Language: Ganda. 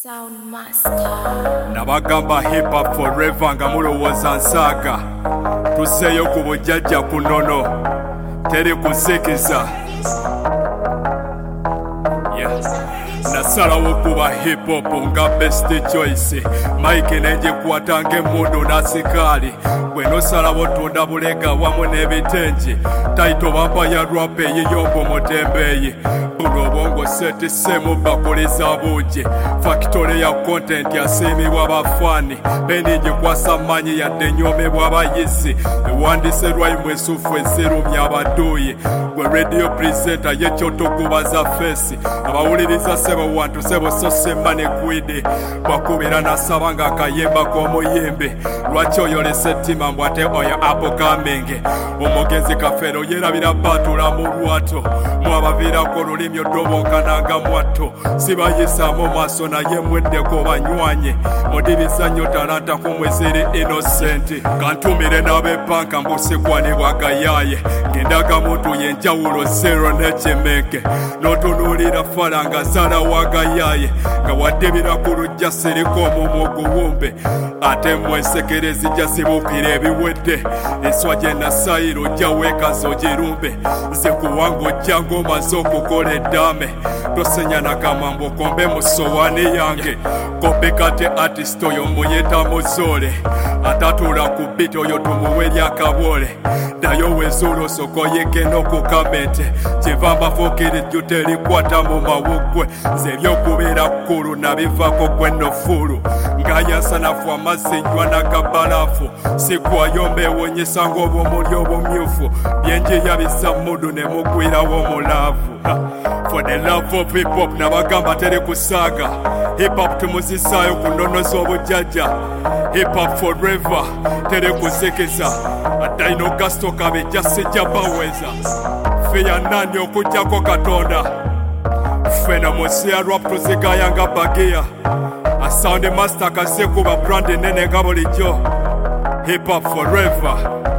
Soundmaster. Nabagamba hip hop forever nga mulowooza nsaaga tuseeyo ku bujjajja kunono teri kuzikiza nasalawo kuba hip hop nga best choice Mike nenjikwata ng'emmundu nasikaali gwe nosalawo tunda bulega wamu n'ebitengi taito bampa ya rap eyiyombo mutembeeyi buno obwongo seti semu bakuliza buugi factory ya content yasiimibwa bafaani bendigikwasa manyi yadde nyoomebwa abayizi ewandise rhyme esufu ezirumya abaduuyi gwe radio presenter yekyotokubaza fesi abawuliriza sebo wantu sebo sosema ne gwidi bakubira nasaba nga akayemba k'omuyimbi lwaki oyolesa ettima mbw ate oyo apokamengi omugenzi kafeero yerabira batula mu lwato mwabaviirako olulimi oddobonkananga mwatto sibayisaamu maaso naye mweddeko banywanye mudibizannyo talanta kumweziri innocenti kantumire n'abepanka mbusikwanibwa gayaaye ngendaga muntu yenjawulo zero n'ekimeke n'otunuulira falanga zala wagayaaye nga waddibira ku lujja siriko omumwa oguwumbe ate mwensekere zijja zibukira ebiwedde enswa gye nasayiro ojja weekaza ogirumbe nze kuwanga ojja ng'omaze okukola eddaame tosenya nakamambo kombe mu sowaani yange kope kate artist oyo muyeta muzoole atatuula ku biti oyo tumuwe lyakaboole ddayo wezuula osokoyike n'okukamete kiva mbafuukirijju terikwata mu mawuggwe nze ebyokubeera kkulu nabivaako gwe nnofuulu ng'ayansanafu amazzi nywa n'akabalaafu sikwayomba ewonyesa ng'obumuli obumyufu byenjiyabisa mudu ne mugwirawo omulaavu for the love of hip hop nabagamba teri kusaaga hip hop tumuzisaayo kunonoza obujjajja hip hop forever teri kuzikiza addaino gasto kabejja sijja baweza ffe yannani okujjako katonda ffe na munsi ya rap tuzigaya nga bagiya asound master kasekuba brand nene nga bulijjo hip hop forever